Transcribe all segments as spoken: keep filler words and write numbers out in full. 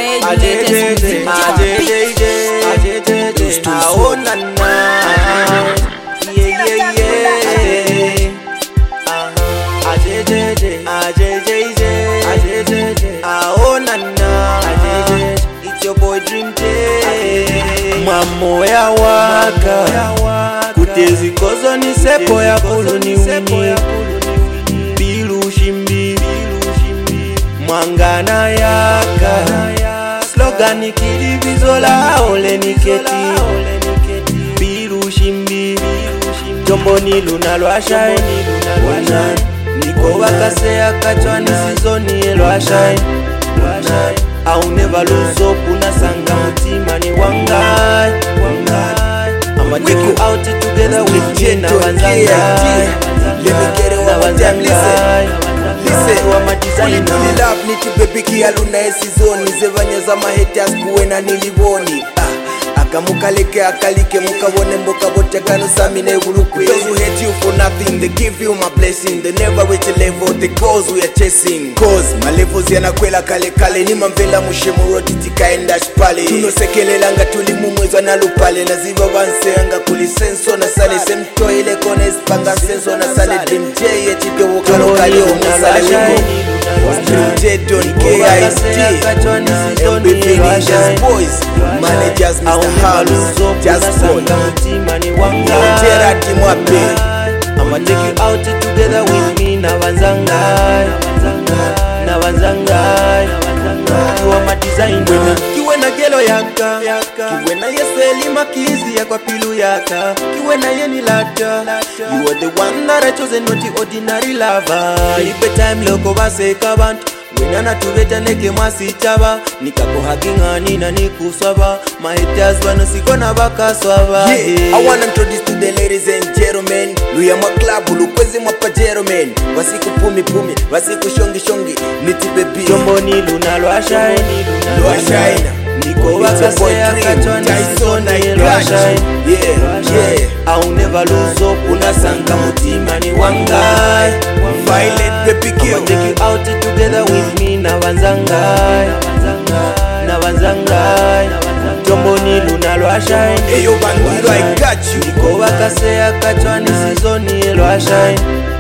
It's your boy Dream J. Mamo ya waka kutezi kozo ni sepo ya kulu ni wini bilu shimbi mwangana yaka slogan kilivizola ole niketi bilu shimbi jombo ni luna lwashai niko wakase akachwani sizoni lwashai I'll never lose hope, unasanga mutima ni wangai I'ma take you out together with me na wanzangai Let me get it one more time, listen Listen, I'ma design now Uli love niti baby kia luna esi zoni Zevanya za mahetas kuwena niliboni Akamukaleke akalike mukabone mboka bote kano samine urukwe Those who hate you for nothing, they give you my blessing They never reach a level, the goals we are chasing Cause, my levels yanakwela kale kale Nima mvela mushemu roti tika enda shpale Tunosekele langa tuli mumwezwa na lupale Naziva wanse anga kuli senso na sale Semto ile kone spanga senso na sale Dream J yechike wukalo kale umusale wiko Dream J don't K I S T M B V Ninjas Boys Managers Mister Hams Just Boy Gerard Mwape I'ma take you out together with me na wanzangai Na wanzangai You are my designer Kiwe na gelo yaka Kiwe na yeseli makizi ya kwa pilu yaka Kiwe na yeni lata You are the one that I chose and not the ordinary lover Ipe time loko base kabantu Wenana tubeta neke mwasi chaba Nikako hakingani na nikuswaba My haters wano sikona baka swaba Yeah, I wanna introduce to the ladies and gentlemen Luya mwa klabu, lukwezi mwa pajero men Wasiku pumi pumi, wasiku shongi shongi Niti baby Jombo ni luna lwashai Lwashai Niko wakase akachwani sizoni lwashai Yeah, yeah I'll never lose hope unasanga mutima ni wangai Violet baby girl I'ma take you out together with me na wanzangai Na wanzangai Jombo ni luna lwashai Eyo bandilo I got you Niko wakase akachwani sizoni lwashai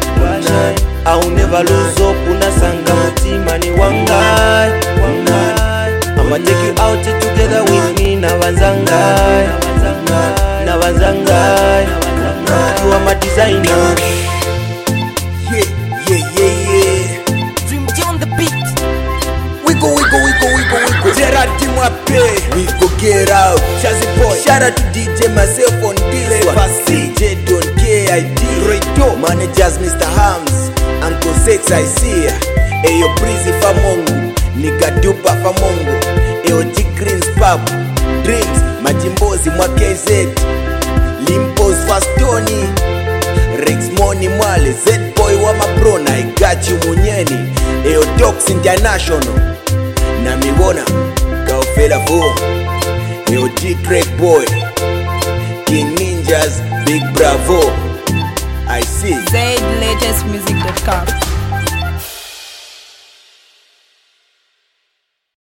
I'll never lose hope unasanga mutima ni wangai I'ma take you out together with me na wanzangai Na wanzangai You are my designer Yeah, yeah, yeah, yeah Dream J on the beat. Wiggle, wiggle, wiggle, wiggle, wiggle Gerard Mwape We go get out Jazzy boy Shout out to D J myself on this one D J don't K I D Redo Managers Mister Hams Uncle Sex I see ya Eyo Breezy Famongu Nika Dupa Famongu Eyo G Greens Pub Dreams Majimbozi mwa K Z Limpos Fastoni Rex Money Mwale Z-Boy wa Mabrona I got you munyeni Eyo Docs International Na miwona Kaufela Vo Eyo G-Track Boy King Ninjas Big Bravo I see Z latest music dot com